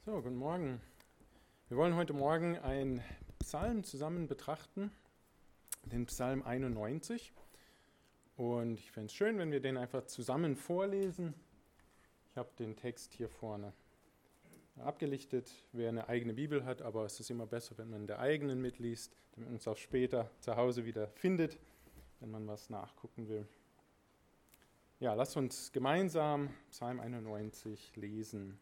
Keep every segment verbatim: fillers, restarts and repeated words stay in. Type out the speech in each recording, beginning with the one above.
So, guten Morgen. Wir wollen heute Morgen einen Psalm zusammen betrachten, den Psalm einundneunzig. Und ich fände es schön, wenn wir den einfach zusammen vorlesen. Ich habe den Text hier vorne abgelichtet, wer eine eigene Bibel hat, aber es ist immer besser, wenn man in der eigenen mitliest, damit man es auch später zu Hause wieder findet, wenn man was nachgucken will. Ja, lasst uns gemeinsam Psalm einundneunzig lesen.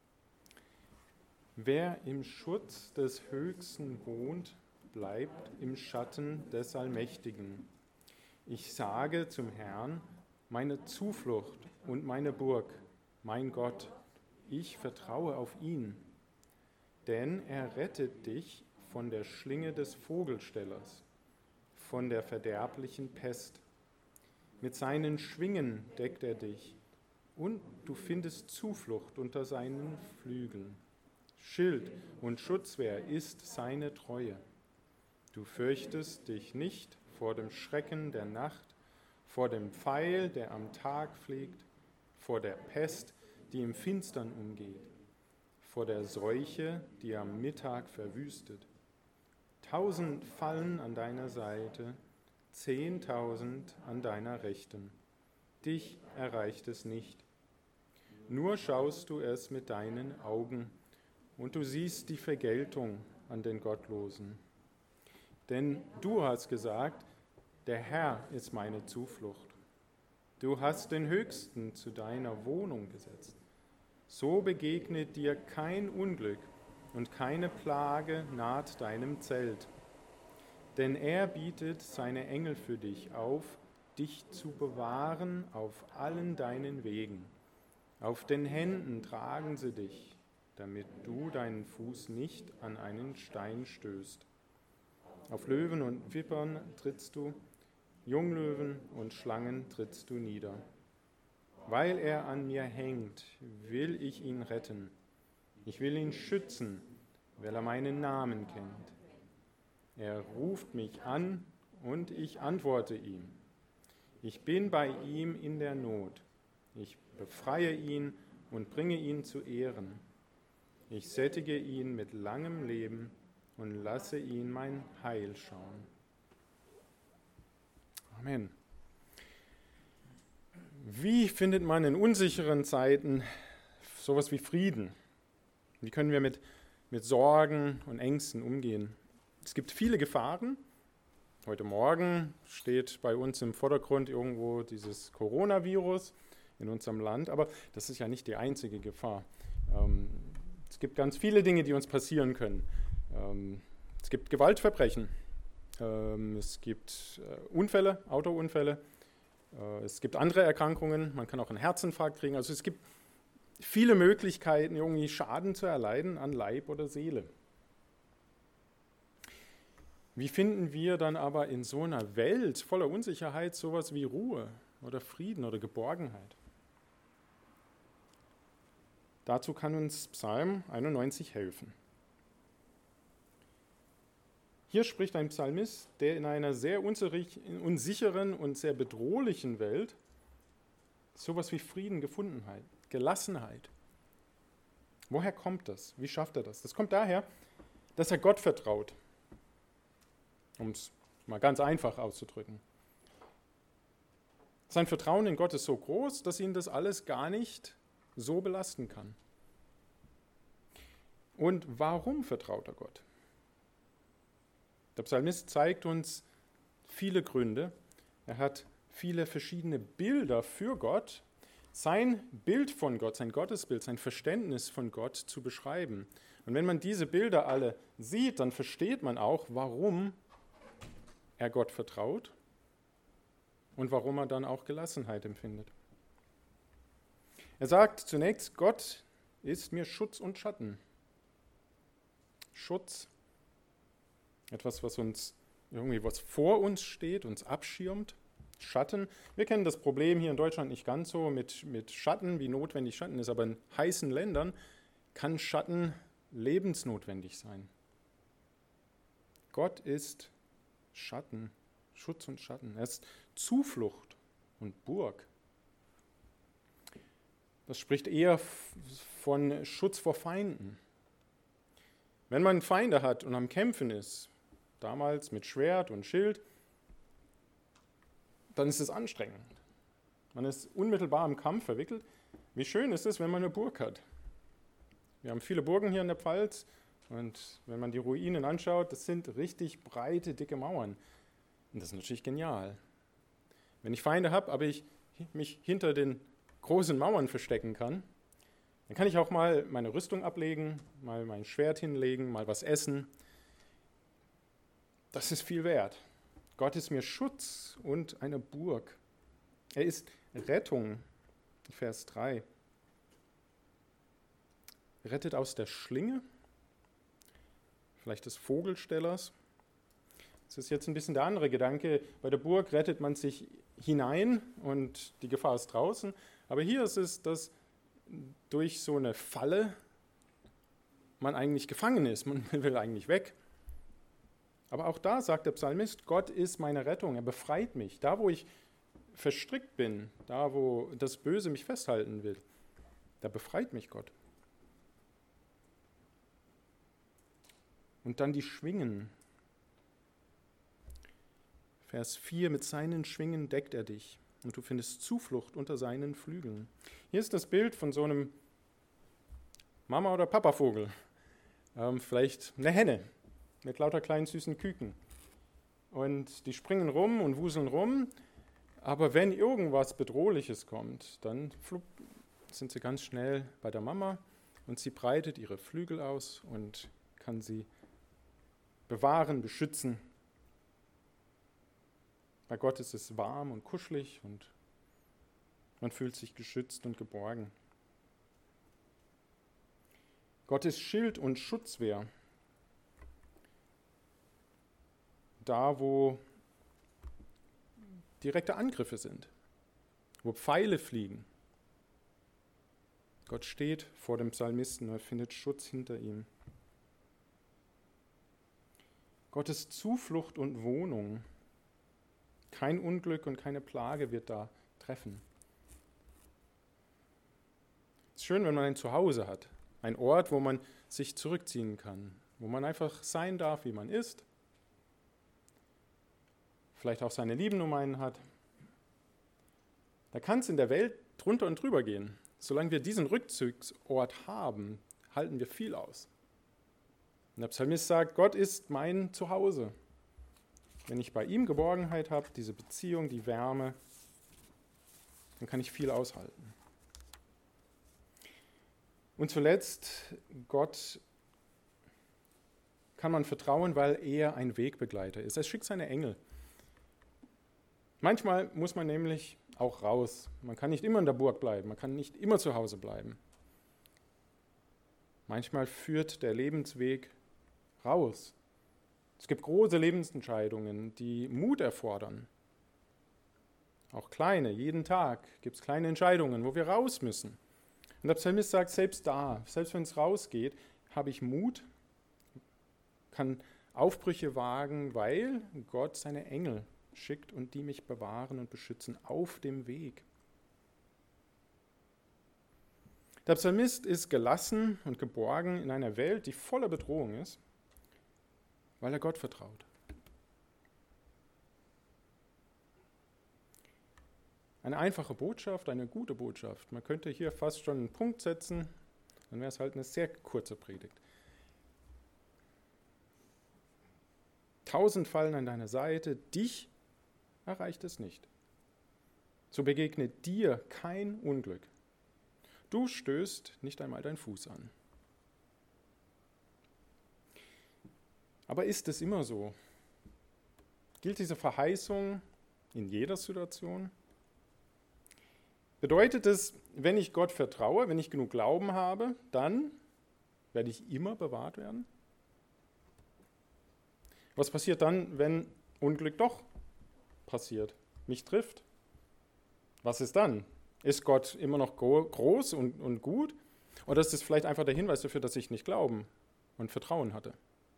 Wer im Schutz des Höchsten wohnt, bleibt im Schatten des Allmächtigen. Ich sage zum Herrn, meine Zuflucht und meine Burg, mein Gott, ich vertraue auf ihn. Denn er rettet dich von der Schlinge des Vogelstellers, von der verderblichen Pest. Mit seinen Schwingen deckt er dich, und du findest Zuflucht unter seinen Flügeln. Schild und Schutzwehr ist seine Treue. Du fürchtest dich nicht vor dem Schrecken der Nacht, vor dem Pfeil, der am Tag fliegt, vor der Pest, die im Finstern umgeht, vor der Seuche, die am Mittag verwüstet. Tausend fallen an deiner Seite, zehntausend an deiner Rechten. Dich erreicht es nicht. Nur schaust du es mit deinen Augen, und du siehst die Vergeltung an den Gottlosen. Denn du hast gesagt, der Herr ist meine Zuflucht. Du hast den Höchsten zu deiner Wohnung gesetzt. So begegnet dir kein Unglück und keine Plage naht deinem Zelt. Denn er bietet seine Engel für dich auf, dich zu bewahren auf allen deinen Wegen. Auf den Händen tragen sie dich, damit du deinen Fuß nicht an einen Stein stößt. Auf Löwen und Vipern trittst du, Junglöwen und Schlangen trittst du nieder. Weil er an mir hängt, will ich ihn retten. Ich will ihn schützen, weil er meinen Namen kennt. Er ruft mich an und ich antworte ihm. Ich bin bei ihm in der Not. Ich befreie ihn und bringe ihn zu Ehren. Ich sättige ihn mit langem Leben und lasse ihn mein Heil schauen. Amen. Wie findet man in unsicheren Zeiten sowas wie Frieden? Wie können wir mit, mit Sorgen und Ängsten umgehen? Es gibt viele Gefahren. Heute Morgen steht bei uns im Vordergrund irgendwo dieses Coronavirus in unserem Land, aber das ist ja nicht die einzige Gefahr. Ähm, Es gibt ganz viele Dinge, die uns passieren können. Ähm, es gibt Gewaltverbrechen, ähm, es gibt äh, Unfälle, Autounfälle, äh, es gibt andere Erkrankungen, man kann auch einen Herzinfarkt kriegen. Also es gibt viele Möglichkeiten, irgendwie Schaden zu erleiden an Leib oder Seele. Wie finden wir dann aber in so einer Welt voller Unsicherheit sowas wie Ruhe oder Frieden oder Geborgenheit? Dazu kann uns Psalm einundneunzig helfen. Hier spricht ein Psalmist, der in einer sehr unsicheren und sehr bedrohlichen Welt sowas wie Frieden gefunden hat, Gelassenheit. Woher kommt das? Wie schafft er das? Das kommt daher, dass er Gott vertraut, um es mal ganz einfach auszudrücken. Sein Vertrauen in Gott ist so groß, dass ihn das alles gar nicht so belasten kann. Und warum vertraut er Gott? Der Psalmist zeigt uns viele Gründe. Er hat viele verschiedene Bilder für Gott, sein Bild von Gott, sein Gottesbild, sein Verständnis von Gott zu beschreiben. Und wenn man diese Bilder alle sieht, dann versteht man auch, warum er Gott vertraut und warum er dann auch Gelassenheit empfindet. Er sagt zunächst, Gott ist mir Schutz und Schatten. Schutz, etwas, was uns irgendwie was vor uns steht, uns abschirmt. Schatten, wir kennen das Problem hier in Deutschland nicht ganz so mit, mit Schatten, wie notwendig Schatten ist, aber in heißen Ländern kann Schatten lebensnotwendig sein. Gott ist Schatten, Schutz und Schatten. Er ist Zuflucht und Burg. Das spricht eher von Schutz vor Feinden, Wenn man Feinde hat und am Kämpfen ist, damals mit Schwert und Schild, dann ist es anstrengend. Man ist unmittelbar im Kampf verwickelt. Wie schön ist es, wenn man eine Burg hat. Wir haben viele Burgen hier in der Pfalz und wenn man die Ruinen anschaut, das sind richtig breite, dicke Mauern. Und das ist natürlich genial. Wenn ich Feinde habe, aber ich mich hinter den großen Mauern verstecken kann, dann kann ich auch mal meine Rüstung ablegen, mal mein Schwert hinlegen, mal was essen. Das ist viel wert. Gott ist mir Schutz und eine Burg. Er ist Rettung. Vers drei. Rettet aus der Schlinge, vielleicht des Vogelstellers. Das ist jetzt ein bisschen der andere Gedanke. Bei der Burg rettet man sich hinein und die Gefahr ist draußen. Aber hier ist es, dass durch so eine Falle man eigentlich gefangen ist. Man will eigentlich weg. Aber auch da sagt der Psalmist, Gott ist meine Rettung. Er befreit mich. Da, wo ich verstrickt bin, da, wo das Böse mich festhalten will, da befreit mich Gott. Und dann die Schwingen. Vers vier, mit seinen Schwingen deckt er dich und du findest Zuflucht unter seinen Flügeln. Hier ist das Bild von so einem Mama- oder Papavogel. Ähm, vielleicht eine Henne mit lauter kleinen süßen Küken. Und die springen rum und wuseln rum, aber wenn irgendwas Bedrohliches kommt, dann flupp, sind sie ganz schnell bei der Mama und sie breitet ihre Flügel aus und kann sie bewahren, beschützen. Bei Gott ist es warm und kuschelig und man fühlt sich geschützt und geborgen. Gott ist Schild und Schutzwehr. Da, wo direkte Angriffe sind, wo Pfeile fliegen. Gott steht vor dem Psalmisten und er findet Schutz hinter ihm. Gottes Zuflucht und Wohnung. Kein Unglück und keine Plage wird da treffen. Es ist schön, wenn man ein Zuhause hat, ein Ort, wo man sich zurückziehen kann, wo man einfach sein darf, wie man ist, vielleicht auch seine Lieben um einen hat. Da kann es in der Welt drunter und drüber gehen. Solange wir diesen Rückzugsort haben, halten wir viel aus. Und der Psalmist sagt, Gott ist mein Zuhause. Wenn ich bei ihm Geborgenheit habe, diese Beziehung, die Wärme, dann kann ich viel aushalten. Und zuletzt, Gott kann man vertrauen, weil er ein Wegbegleiter ist. Er schickt seine Engel. Manchmal muss man nämlich auch raus. Man kann nicht immer in der Burg bleiben, man kann nicht immer zu Hause bleiben. Manchmal führt der Lebensweg raus. Es gibt große Lebensentscheidungen, die Mut erfordern. Auch kleine, jeden Tag gibt es kleine Entscheidungen, wo wir raus müssen. Und der Psalmist sagt, selbst da, selbst wenn es rausgeht, habe ich Mut, kann Aufbrüche wagen, weil Gott seine Engel schickt und die mich bewahren und beschützen auf dem Weg. Der Psalmist ist gelassen und geborgen in einer Welt, die voller Bedrohung ist, weil er Gott vertraut. Eine einfache Botschaft, eine gute Botschaft. Man könnte hier fast schon einen Punkt setzen, dann wäre es halt eine sehr kurze Predigt. Tausend fallen an deiner Seite, dich erreicht es nicht. So begegnet dir kein Unglück. Du stößt nicht einmal deinen Fuß an. Aber ist es immer so? Gilt diese Verheißung in jeder Situation? Bedeutet es, wenn ich Gott vertraue, wenn ich genug Glauben habe, dann werde ich immer bewahrt werden? Was passiert dann, wenn Unglück doch passiert, mich trifft? Was ist dann? Ist Gott immer noch groß und, und gut? Oder ist es vielleicht einfach der Hinweis dafür, dass ich nicht Glauben und Vertrauen hatte?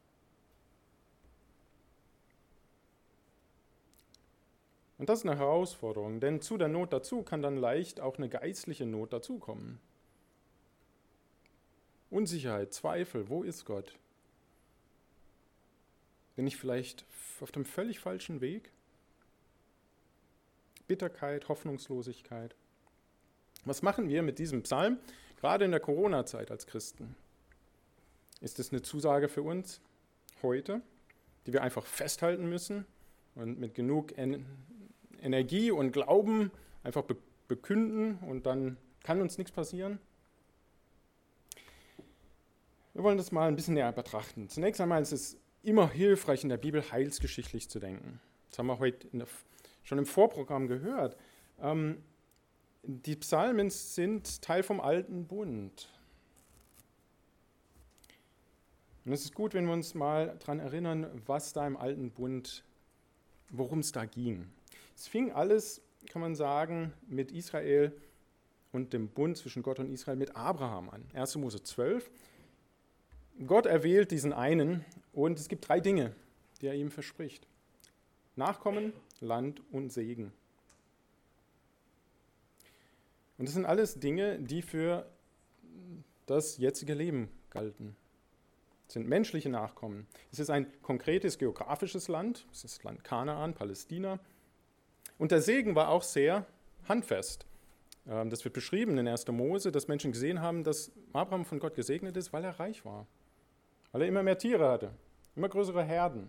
Und das ist eine Herausforderung, denn zu der Not dazu kann dann leicht auch eine geistliche Not dazukommen. Unsicherheit, Zweifel, wo ist Gott? Bin ich vielleicht auf dem völlig falschen Weg? Bitterkeit, Hoffnungslosigkeit. Was machen wir mit diesem Psalm, gerade in der Corona-Zeit als Christen? Ist es eine Zusage für uns heute, die wir einfach festhalten müssen und mit genug en- Energie und Glauben einfach be- bekünden und dann kann uns nichts passieren? Wir wollen das mal ein bisschen näher betrachten. Zunächst einmal ist es immer hilfreich, in der Bibel heilsgeschichtlich zu denken. Das haben wir heute in der, schon im Vorprogramm gehört. Ähm, die Psalmen sind Teil vom Alten Bund. Und es ist gut, wenn wir uns mal daran erinnern, was da im Alten Bund, worum es da ging. Es fing alles, kann man sagen, mit Israel und dem Bund zwischen Gott und Israel mit Abraham an. erster Mose zwölf. Gott erwählt diesen einen und es gibt drei Dinge, die er ihm verspricht. Nachkommen, Land und Segen. Und das sind alles Dinge, die für das jetzige Leben galten. Es sind menschliche Nachkommen. Es ist ein konkretes geografisches Land, es ist das Land Kanaan, Palästina. Und der Segen war auch sehr handfest. Das wird beschrieben in erster Mose, dass Menschen gesehen haben, dass Abraham von Gott gesegnet ist, weil er reich war. Weil er immer mehr Tiere hatte, immer größere Herden.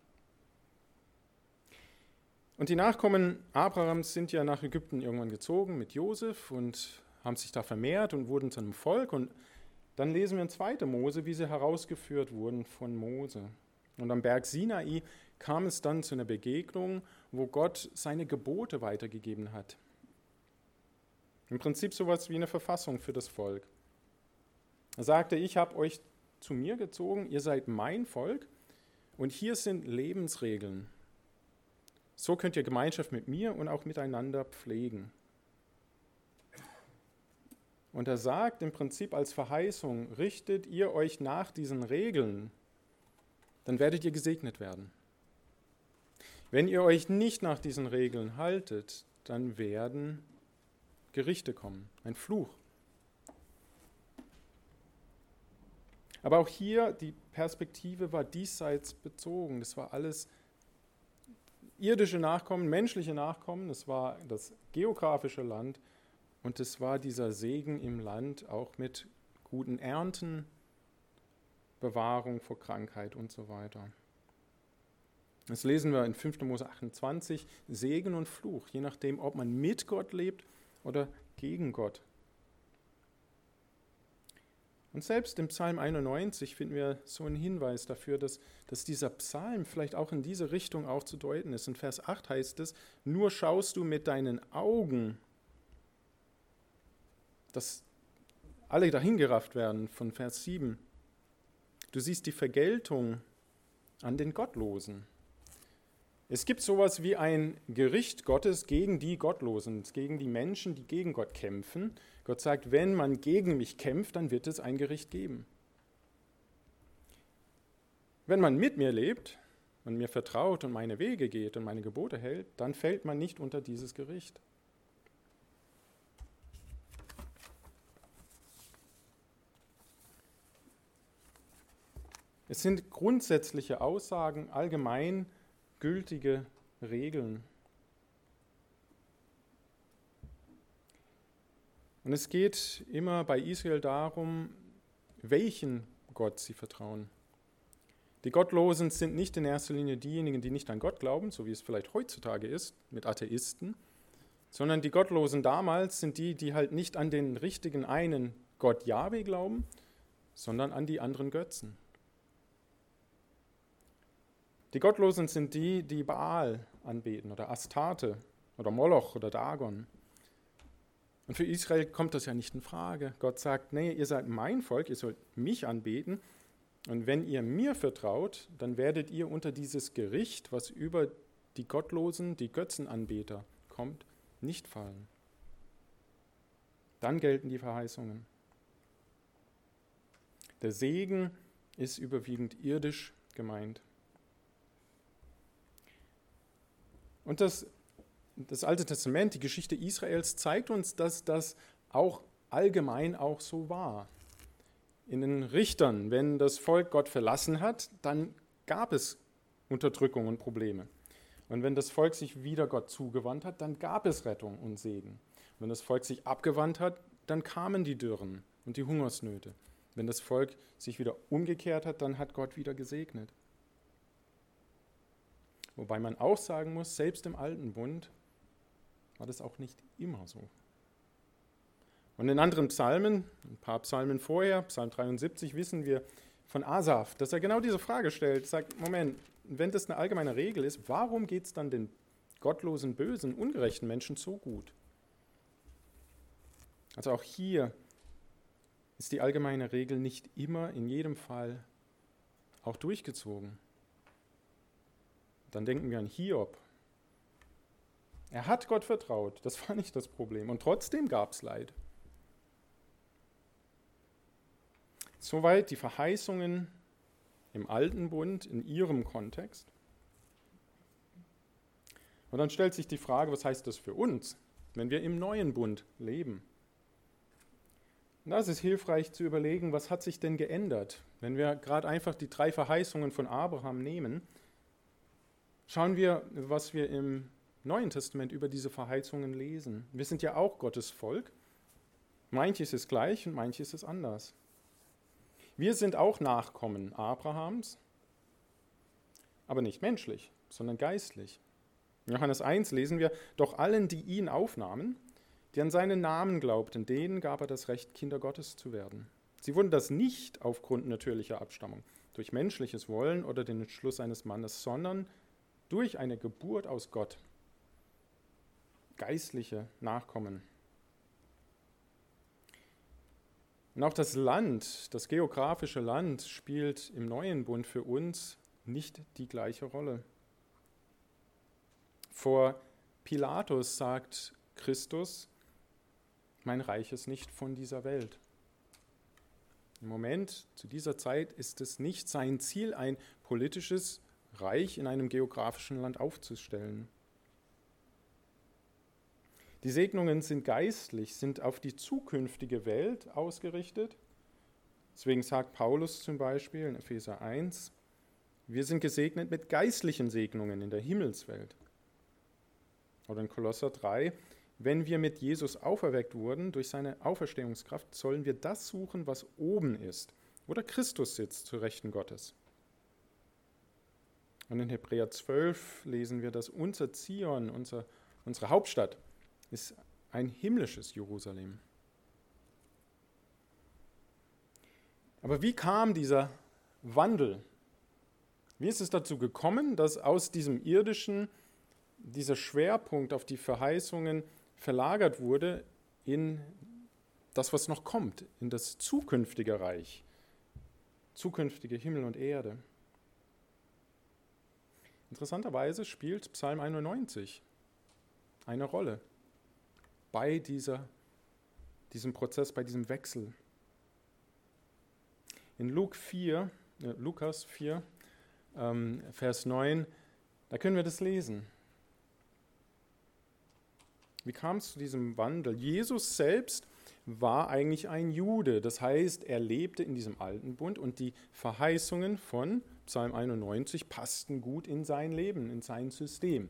Und die Nachkommen Abrahams sind ja nach Ägypten irgendwann gezogen mit Josef und haben sich da vermehrt und wurden zu einem Volk. Und dann lesen wir in zweiter Mose, wie sie herausgeführt wurden von Mose. Und am Berg Sinai kam es dann zu einer Begegnung, wo Gott seine Gebote weitergegeben hat. Im Prinzip sowas wie eine Verfassung für das Volk. Er sagte, ich habe euch zu mir gezogen, ihr seid mein Volk und hier sind Lebensregeln. So könnt ihr Gemeinschaft mit mir und auch miteinander pflegen. Und er sagt im Prinzip als Verheißung, richtet ihr euch nach diesen Regeln, dann werdet ihr gesegnet werden. Wenn ihr euch nicht nach diesen Regeln haltet, dann werden Gerichte kommen, ein Fluch. Aber auch hier, die Perspektive war diesseits bezogen. Das war alles irdische Nachkommen, menschliche Nachkommen. Das war das geografische Land und es war dieser Segen im Land auch mit guten Ernten, Bewahrung vor Krankheit und so weiter. Das lesen wir in fünfter Mose achtundzwanzig, Segen und Fluch, je nachdem, ob man mit Gott lebt oder gegen Gott. Und selbst im Psalm einundneunzig finden wir so einen Hinweis dafür, dass, dass dieser Psalm vielleicht auch in diese Richtung auch zu deuten ist. In Vers acht heißt es, nur schaust du mit deinen Augen, dass alle dahingerafft werden von Vers sieben. Du siehst die Vergeltung an den Gottlosen. Es gibt sowas wie ein Gericht Gottes gegen die Gottlosen, gegen die Menschen, die gegen Gott kämpfen. Gott sagt, wenn man gegen mich kämpft, dann wird es ein Gericht geben. Wenn man mit mir lebt und mir vertraut und meine Wege geht und meine Gebote hält, dann fällt man nicht unter dieses Gericht. Es sind grundsätzliche Aussagen, allgemein gültige Regeln. Und es geht immer bei Israel darum, welchen Gott sie vertrauen. Die Gottlosen sind nicht in erster Linie diejenigen, die nicht an Gott glauben, so wie es vielleicht heutzutage ist mit Atheisten, sondern die Gottlosen damals sind die, die halt nicht an den richtigen einen Gott Jahwe glauben, sondern an die anderen Götzen. Die Gottlosen sind die, die Baal anbeten oder Astarte oder Moloch oder Dagon. Und für Israel kommt das ja nicht in Frage. Gott sagt, nee, ihr seid mein Volk, ihr sollt mich anbeten. Und wenn ihr mir vertraut, dann werdet ihr unter dieses Gericht, was über die Gottlosen, die Götzenanbeter kommt, nicht fallen. Dann gelten die Verheißungen. Der Segen ist überwiegend irdisch gemeint. Und das, das Alte Testament, die Geschichte Israels, zeigt uns, dass das auch allgemein auch so war. In den Richtern, wenn das Volk Gott verlassen hat, dann gab es Unterdrückung und Probleme. Und wenn das Volk sich wieder Gott zugewandt hat, dann gab es Rettung und Segen. Wenn das Volk sich abgewandt hat, dann kamen die Dürren und die Hungersnöte. Wenn das Volk sich wieder umgekehrt hat, dann hat Gott wieder gesegnet. Wobei man auch sagen muss, selbst im Alten Bund war das auch nicht immer so. Und in anderen Psalmen, ein paar Psalmen vorher, Psalm dreiundsiebzig, wissen wir von Asaf, dass er genau diese Frage stellt, sagt, Moment, wenn das eine allgemeine Regel ist, warum geht es dann den gottlosen, bösen, ungerechten Menschen so gut? Also auch hier ist die allgemeine Regel nicht immer in jedem Fall auch durchgezogen. Dann denken wir an Hiob. Er hat Gott vertraut, das war nicht das Problem. Und trotzdem gab es Leid. Soweit die Verheißungen im Alten Bund in ihrem Kontext. Und dann stellt sich die Frage, was heißt das für uns, wenn wir im neuen Bund leben? Und da ist es hilfreich zu überlegen, was hat sich denn geändert? Wenn wir gerade einfach die drei Verheißungen von Abraham nehmen, schauen wir, was wir im Neuen Testament über diese Verheißungen lesen. Wir sind ja auch Gottes Volk. Manches ist gleich und manches ist anders. Wir sind auch Nachkommen Abrahams, aber nicht menschlich, sondern geistlich. In Johannes eins lesen wir, doch allen, die ihn aufnahmen, die an seinen Namen glaubten, denen gab er das Recht, Kinder Gottes zu werden. Sie wurden das nicht aufgrund natürlicher Abstammung, durch menschliches Wollen oder den Entschluss eines Mannes, sondern durch eine Geburt aus Gott. Geistliche Nachkommen. Und auch das Land, das geografische Land, spielt im neuen Bund für uns nicht die gleiche Rolle. Vor Pilatus sagt Christus, mein Reich ist nicht von dieser Welt. Im Moment, zu dieser Zeit, ist es nicht sein Ziel, ein politisches Reich in einem geografischen Land aufzustellen. Die Segnungen sind geistlich, sind auf die zukünftige Welt ausgerichtet. Deswegen sagt Paulus zum Beispiel in Epheser eins, wir sind gesegnet mit geistlichen Segnungen in der Himmelswelt. Oder in Kolosser drei, wenn wir mit Jesus auferweckt wurden, durch seine Auferstehungskraft, sollen wir das suchen, was oben ist, wo der Christus sitzt, zu Rechten Gottes. Und in Hebräer zwölf lesen wir, dass unser Zion, unser, unsere Hauptstadt, ist ein himmlisches Jerusalem. Aber wie kam dieser Wandel? Wie ist es dazu gekommen, dass aus diesem irdischen dieser Schwerpunkt auf die Verheißungen verlagert wurde in das, was noch kommt, in das zukünftige Reich, zukünftige Himmel und Erde? Interessanterweise spielt Psalm einundneunzig eine Rolle bei dieser, diesem Prozess, bei diesem Wechsel. In Luke vier, äh, Lukas vier, ähm, Vers neun, da können wir das lesen. Wie kam es zu diesem Wandel? Jesus selbst war eigentlich ein Jude, das heißt, er lebte in diesem alten Bund und die Verheißungen von Psalm einundneunzig passten gut in sein Leben, in sein System.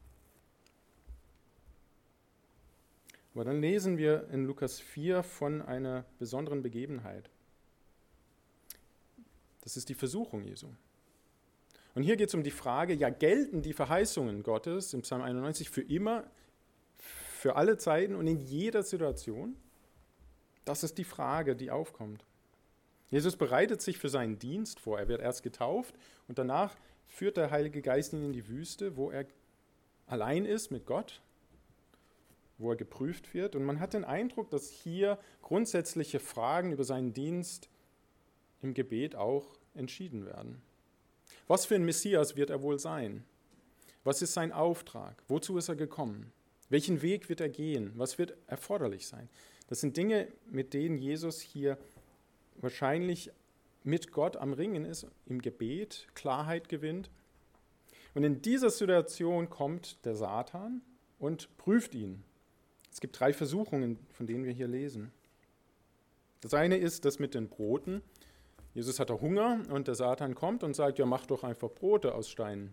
Aber dann lesen wir in Lukas vier von einer besonderen Begebenheit. Das ist die Versuchung Jesu. Und hier geht es um die Frage, ja, gelten die Verheißungen Gottes im Psalm einundneunzig für immer, für alle Zeiten und in jeder Situation? Das ist die Frage, die aufkommt. Jesus bereitet sich für seinen Dienst vor. Er wird erst getauft und danach führt der Heilige Geist ihn in die Wüste, wo er allein ist mit Gott, wo er geprüft wird. Und man hat den Eindruck, dass hier grundsätzliche Fragen über seinen Dienst im Gebet auch entschieden werden. Was für ein Messias wird er wohl sein? Was ist sein Auftrag? Wozu ist er gekommen? Welchen Weg wird er gehen? Was wird erforderlich sein? Das sind Dinge, mit denen Jesus hier wahrscheinlich mit Gott am Ringen ist, im Gebet Klarheit gewinnt. Und in dieser Situation kommt der Satan und prüft ihn. Es gibt drei Versuchungen, von denen wir hier lesen. Das eine ist das mit den Broten. Jesus hatte Hunger und der Satan kommt und sagt, ja, mach doch einfach Brote aus Steinen.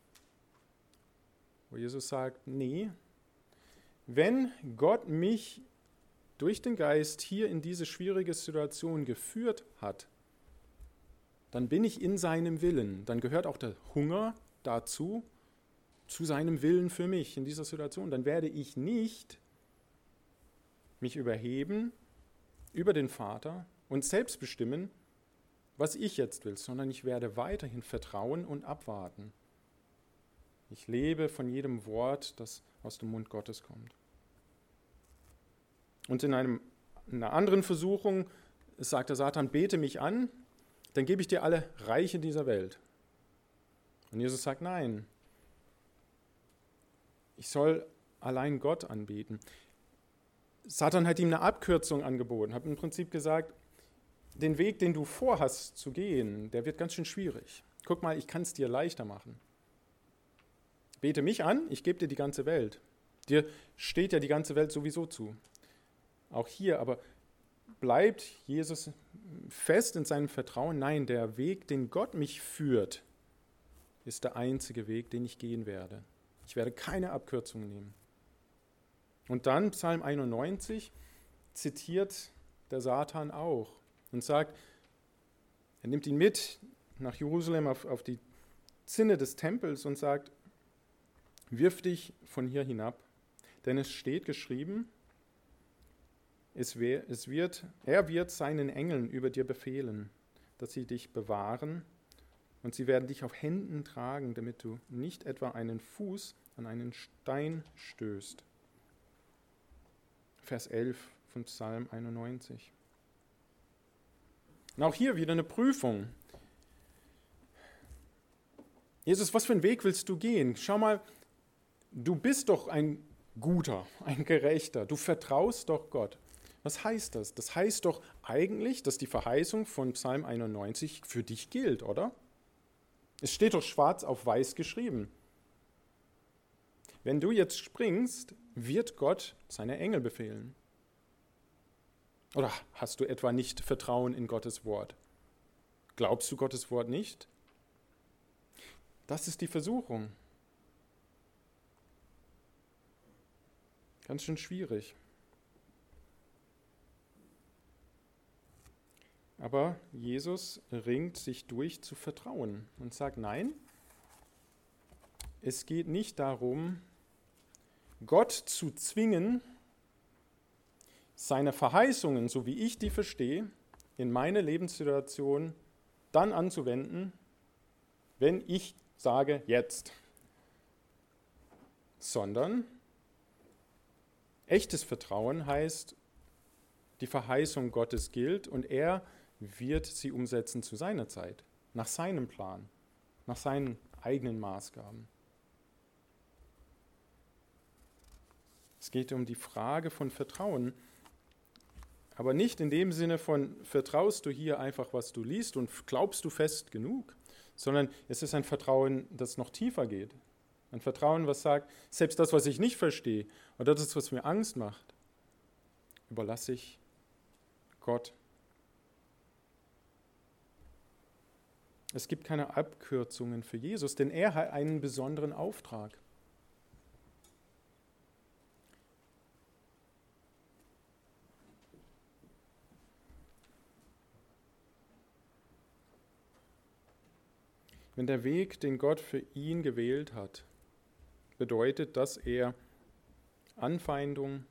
Wo Jesus sagt, nee, wenn Gott mich durch den Geist hier in diese schwierige Situation geführt hat, dann bin ich in seinem Willen. Dann gehört auch der Hunger dazu, zu seinem Willen für mich in dieser Situation. Dann werde ich nicht mich überheben über den Vater und selbst bestimmen, was ich jetzt will, sondern ich werde weiterhin vertrauen und abwarten. Ich lebe von jedem Wort, das aus dem Mund Gottes kommt. Und in einem, einer anderen Versuchung sagt der Satan, bete mich an, dann gebe ich dir alle Reiche dieser Welt. Und Jesus sagt, nein, ich soll allein Gott anbeten. Satan hat ihm eine Abkürzung angeboten, hat im Prinzip gesagt, den Weg, den du vorhast zu gehen, der wird ganz schön schwierig. Guck mal, ich kann es dir leichter machen. Bete mich an, ich gebe dir die ganze Welt. Dir steht ja die ganze Welt sowieso zu. Auch hier, aber bleibt Jesus fest in seinem Vertrauen? Nein, der Weg, den Gott mich führt, ist der einzige Weg, den ich gehen werde. Ich werde keine Abkürzungen nehmen. Und dann Psalm einundneunzig zitiert der Satan auch und sagt, er nimmt ihn mit nach Jerusalem auf, auf die Zinne des Tempels und sagt, wirf dich von hier hinab, denn es steht geschrieben, es wär, es wird, er wird seinen Engeln über dir befehlen, dass sie dich bewahren und sie werden dich auf Händen tragen, damit du nicht etwa einen Fuß an einen Stein stößt. Vers elf von Psalm einundneunzig. Und auch hier wieder eine Prüfung. Jesus, was für einen Weg willst du gehen? Schau mal, du bist doch ein Guter, ein Gerechter. Du vertraust doch Gott. Was heißt das? Das heißt doch eigentlich, dass die Verheißung von Psalm einundneunzig für dich gilt, oder? Es steht doch schwarz auf weiß geschrieben. Wenn du jetzt springst, wird Gott seine Engel befehlen. Oder hast du etwa nicht Vertrauen in Gottes Wort? Glaubst du Gottes Wort nicht? Das ist die Versuchung. Ganz schön schwierig. Aber Jesus ringt sich durch zu vertrauen und sagt, nein, es geht nicht darum, Gott zu zwingen, seine Verheißungen, so wie ich die verstehe, in meine Lebenssituation dann anzuwenden, wenn ich sage, jetzt. Sondern echtes Vertrauen heißt, die Verheißung Gottes gilt und er wird sie umsetzen zu seiner Zeit, nach seinem Plan, nach seinen eigenen Maßgaben. Es geht um die Frage von Vertrauen, aber nicht in dem Sinne von, vertraust du hier einfach, was du liest und glaubst du fest genug, sondern es ist ein Vertrauen, das noch tiefer geht. Ein Vertrauen, was sagt, selbst das, was ich nicht verstehe oder das, was mir Angst macht, überlasse ich Gott. Es gibt keine Abkürzungen für Jesus, denn er hat einen besonderen Auftrag. Wenn der Weg, den Gott für ihn gewählt hat, bedeutet, dass er Anfeindung,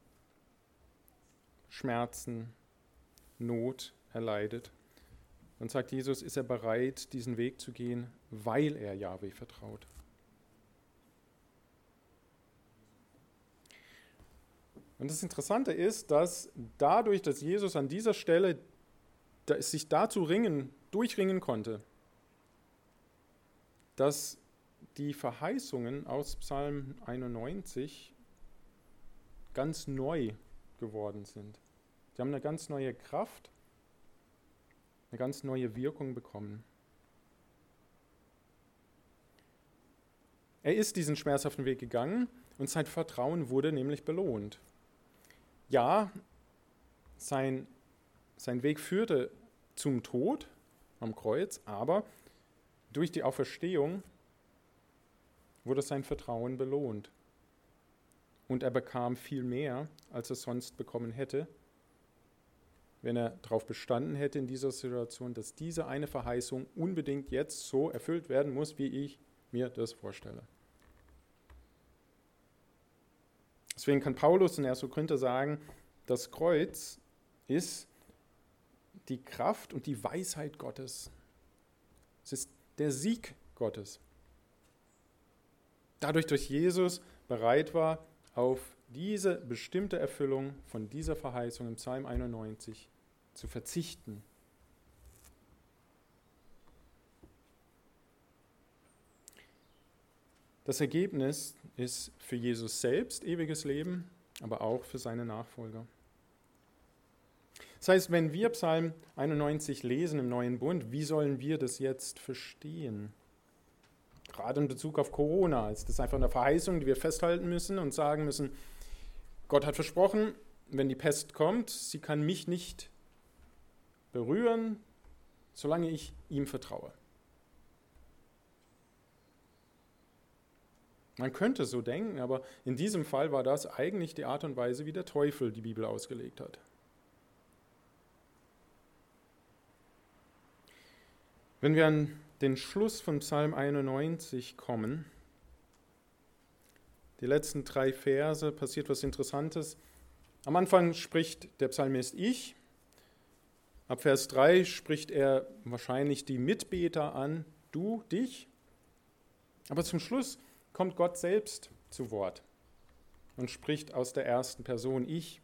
Schmerzen, Not erleidet, dann sagt Jesus, ist er bereit, diesen Weg zu gehen, weil er Jahwe vertraut. Und das Interessante ist, dass dadurch, dass Jesus an dieser Stelle sich dazu ringen, durchringen konnte, dass die Verheißungen aus Psalm einundneunzig ganz neu geworden sind. Sie haben eine ganz neue Kraft, eine ganz neue Wirkung bekommen. Er ist diesen schmerzhaften Weg gegangen und sein Vertrauen wurde nämlich belohnt. Ja, sein, sein Weg führte zum Tod, am Kreuz, aber durch die Auferstehung wurde sein Vertrauen belohnt. Und er bekam viel mehr, als er sonst bekommen hätte, wenn er darauf bestanden hätte in dieser Situation, dass diese eine Verheißung unbedingt jetzt so erfüllt werden muss, wie ich mir das vorstelle. Deswegen kann Paulus in erster Korinther sagen, das Kreuz ist die Kraft und die Weisheit Gottes. Es ist der Sieg Gottes. Dadurch, dass Jesus bereit war, auf diese bestimmte Erfüllung von dieser Verheißung im Psalm einundneunzig zu verzichten. Das Ergebnis ist für Jesus selbst ewiges Leben, aber auch für seine Nachfolger. Das heißt, wenn wir Psalm einundneunzig lesen im Neuen Bund, wie sollen wir das jetzt verstehen? Gerade in Bezug auf Corona ist das einfach eine Verheißung, die wir festhalten müssen und sagen müssen, Gott hat versprochen, wenn die Pest kommt, sie kann mich nicht berühren, solange ich ihm vertraue. Man könnte so denken, aber in diesem Fall war das eigentlich die Art und Weise, wie der Teufel die Bibel ausgelegt hat. Wenn wir an den Schluss von Psalm einundneunzig kommen, die letzten drei Verse, passiert was Interessantes. Am Anfang spricht der Psalmist ich, ab Vers drei spricht er wahrscheinlich die Mitbeter an, du, dich, aber zum Schluss kommt Gott selbst zu Wort und spricht aus der ersten Person ich.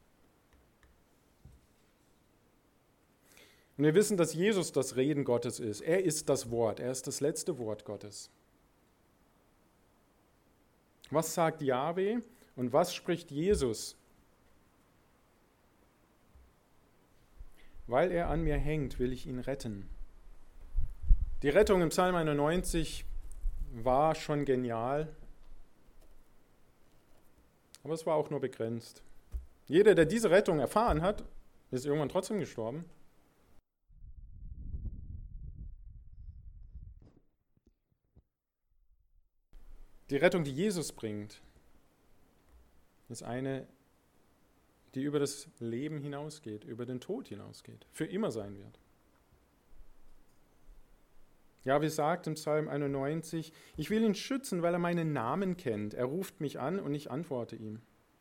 Und wir wissen, dass Jesus das Reden Gottes ist. Er ist das Wort, er ist das letzte Wort Gottes. Was sagt Jahwe und was spricht Jesus? Weil er an mir hängt, will ich ihn retten. Die Rettung im Psalm einundneunzig war schon genial, aber es war auch nur begrenzt. Jeder, der diese Rettung erfahren hat, ist irgendwann trotzdem gestorben. Die Rettung, die Jesus bringt, ist eine, die über das Leben hinausgeht, über den Tod hinausgeht, für immer sein wird. Jahwe sagt im Psalm einundneunzig, ich will ihn schützen, weil er meinen Namen kennt. Er ruft mich an und ich antworte ihm.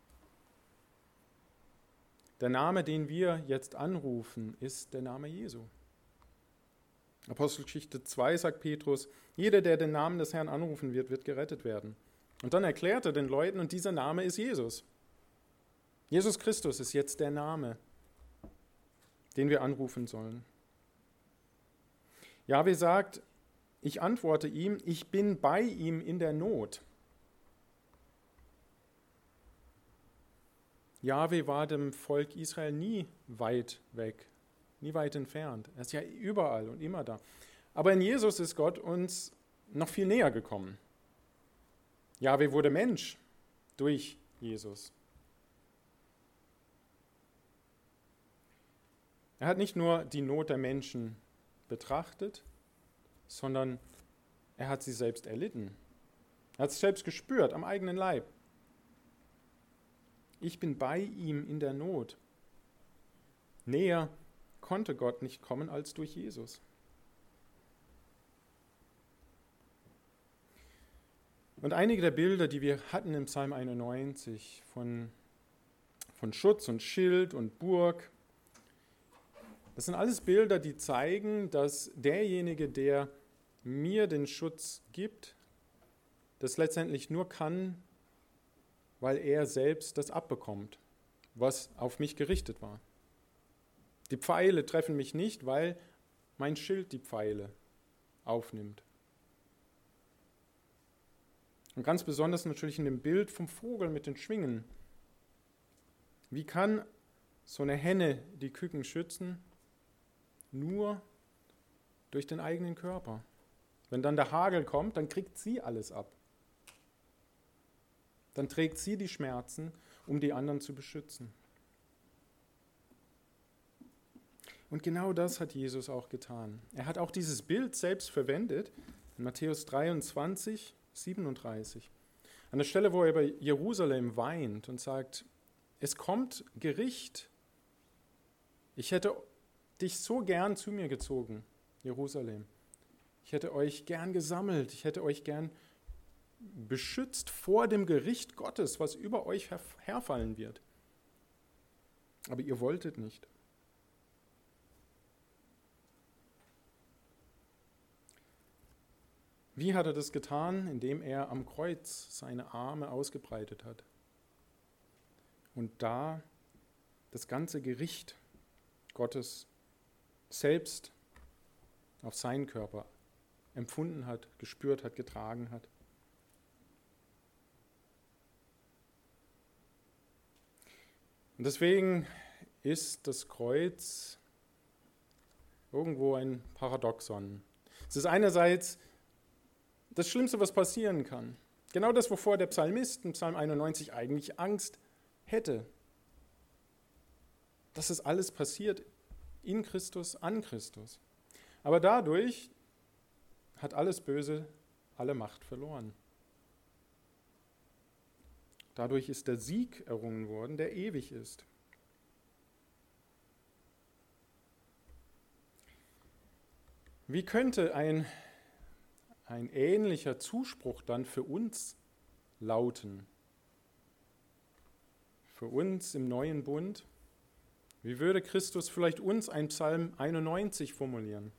Der Name, den wir jetzt anrufen, ist der Name Jesu. Apostelgeschichte zwei sagt Petrus, jeder, der den Namen des Herrn anrufen wird, wird gerettet werden. Und dann erklärt er den Leuten, und dieser Name ist Jesus. Jesus Christus ist jetzt der Name, den wir anrufen sollen. Jahwe sagt, ich antworte ihm, ich bin bei ihm in der Not. Jahwe war dem Volk Israel nie weit weg, nie weit entfernt. Er ist ja überall und immer da. Aber in Jesus ist Gott uns noch viel näher gekommen. Jahwe wurde Mensch durch Jesus. Er hat nicht nur die Not der Menschen betrachtet, sondern er hat sie selbst erlitten. Er hat es selbst gespürt, am eigenen Leib. Ich bin bei ihm in der Not. Näher konnte Gott nicht kommen als durch Jesus. Und einige der Bilder, die wir hatten im Psalm einundneunzig, von, von Schutz und Schild und Burg, das sind alles Bilder, die zeigen, dass derjenige, der mir den Schutz gibt, das letztendlich nur kann, weil er selbst das abbekommt, was auf mich gerichtet war. Die Pfeile treffen mich nicht, weil mein Schild die Pfeile aufnimmt. Und ganz besonders natürlich in dem Bild vom Vogel mit den Schwingen. Wie kann so eine Henne die Küken schützen? Nur durch den eigenen Körper. Wenn dann der Hagel kommt, dann kriegt sie alles ab. Dann trägt sie die Schmerzen, um die anderen zu beschützen. Und genau das hat Jesus auch getan. Er hat auch dieses Bild selbst verwendet in Matthäus dreiundzwanzig, siebenunddreißig. An der Stelle, wo er über Jerusalem weint und sagt, es kommt Gericht. Ich hätte dich so gern zu mir gezogen, Jerusalem. Ich hätte euch gern gesammelt. Ich hätte euch gern beschützt vor dem Gericht Gottes, was über euch herfallen wird. Aber ihr wolltet nicht. Wie hat er das getan? Indem er am Kreuz seine Arme ausgebreitet hat und da das ganze Gericht Gottes selbst auf seinen Körper empfunden hat, gespürt hat, getragen hat. Und deswegen ist das Kreuz irgendwo ein Paradoxon. Es ist einerseits das Schlimmste, was passieren kann. Genau das, wovor der Psalmist in Psalm einundneunzig eigentlich Angst hätte. Dass es alles passiert in Christus, an Christus. Aber dadurch hat alles Böse alle Macht verloren. Dadurch ist der Sieg errungen worden, der ewig ist. Wie könnte ein, ein ähnlicher Zuspruch dann für uns lauten? Für uns im neuen Bund? Wie würde Christus vielleicht uns ein Psalm einundneunzig formulieren?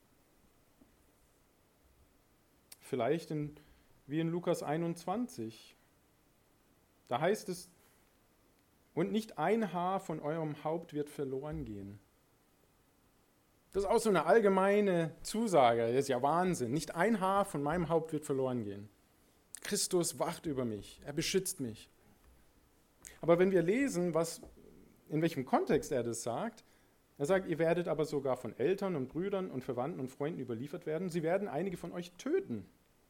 Vielleicht in, wie in Lukas einundzwanzig. Da heißt es, und nicht ein Haar von eurem Haupt wird verloren gehen. Das ist auch so eine allgemeine Zusage, das ist ja Wahnsinn. Nicht ein Haar von meinem Haupt wird verloren gehen. Christus wacht über mich, er beschützt mich. Aber wenn wir lesen, was, in welchem Kontext er das sagt, er sagt, ihr werdet aber sogar von Eltern und Brüdern und Verwandten und Freunden überliefert werden. Sie werden einige von euch töten.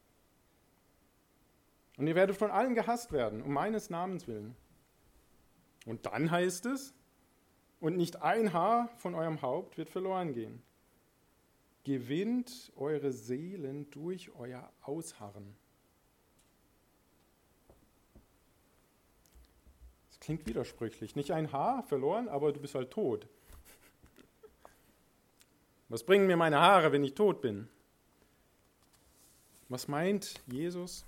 Und ihr werdet von allen gehasst werden, um meines Namens willen. Und dann heißt es, und nicht ein Haar von eurem Haupt wird verloren gehen. Gewinnt eure Seelen durch euer Ausharren. Das klingt widersprüchlich. Nicht ein Haar verloren, aber du bist halt tot. Was bringen mir meine Haare, wenn ich tot bin? Was meint Jesus?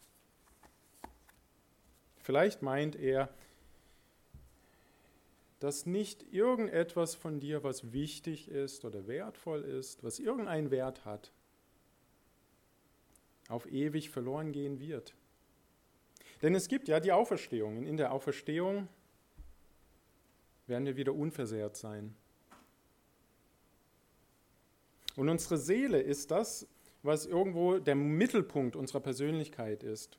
Vielleicht meint er, dass nicht irgendetwas von dir, was wichtig ist oder wertvoll ist, was irgendeinen Wert hat, auf ewig verloren gehen wird. Denn es gibt ja die Auferstehung. Und in der Auferstehung werden wir wieder unversehrt sein. Und unsere Seele ist das, was irgendwo der Mittelpunkt unserer Persönlichkeit ist.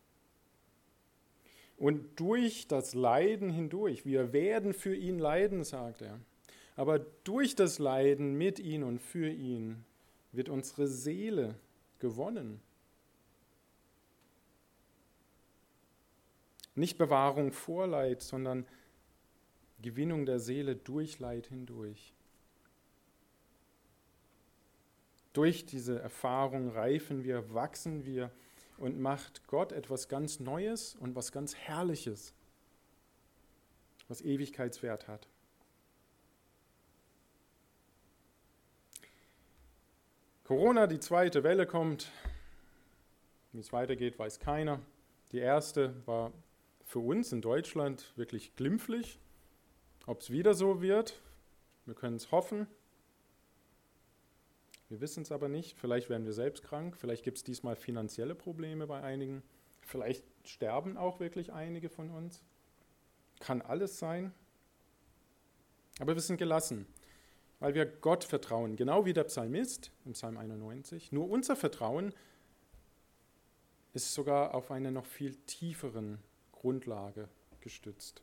Und durch das Leiden hindurch, wir werden für ihn leiden, sagt er, aber durch das Leiden mit ihm und für ihn wird unsere Seele gewonnen. Nicht Bewahrung vor Leid, sondern Gewinnung der Seele durch Leid hindurch. Durch diese Erfahrung reifen wir, wachsen wir und macht Gott etwas ganz Neues und was ganz Herrliches, was Ewigkeitswert hat. Corona, die zweite Welle kommt. Wie es weitergeht, weiß keiner. Die erste war für uns in Deutschland wirklich glimpflich. Ob es wieder so wird, wir können es hoffen. Wir wissen es aber nicht. Vielleicht werden wir selbst krank. Vielleicht gibt es diesmal finanzielle Probleme bei einigen. Vielleicht sterben auch wirklich einige von uns. Kann alles sein. Aber wir sind gelassen, weil wir Gott vertrauen. Genau wie der Psalmist im Psalm einundneunzig. Nur unser Vertrauen ist sogar auf einer noch viel tieferen Grundlage gestützt.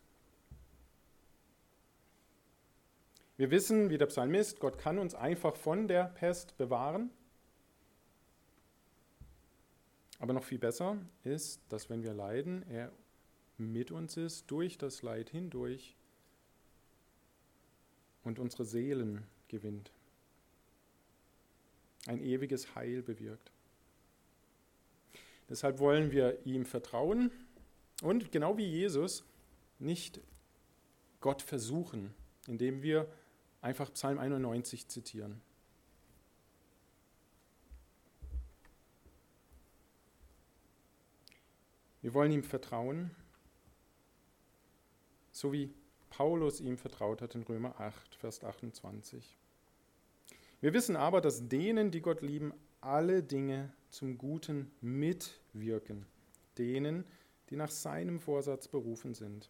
Wir wissen, wie der Psalmist, Gott kann uns einfach von der Pest bewahren. Aber noch viel besser ist, dass wenn wir leiden, er mit uns ist, durch das Leid hindurch und unsere Seelen gewinnt, ein ewiges Heil bewirkt. Deshalb wollen wir ihm vertrauen und genau wie Jesus nicht Gott versuchen, indem wir einfach Psalm einundneunzig zitieren. Wir wollen ihm vertrauen, so wie Paulus ihm vertraut hat in Römer acht, Vers achtundzwanzig. Wir wissen aber, dass denen, die Gott lieben, alle Dinge zum Guten mitwirken, denen, die nach seinem Vorsatz berufen sind.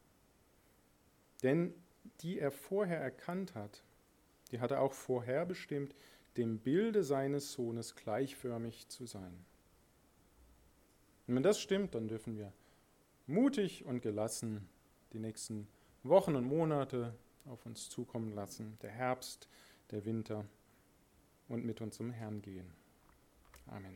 Denn die er vorher erkannt hat, die hat er auch vorherbestimmt, dem Bilde seines Sohnes gleichförmig zu sein. Und wenn das stimmt, dann dürfen wir mutig und gelassen die nächsten Wochen und Monate auf uns zukommen lassen, der Herbst, der Winter, und mit unserem Herrn gehen. Amen.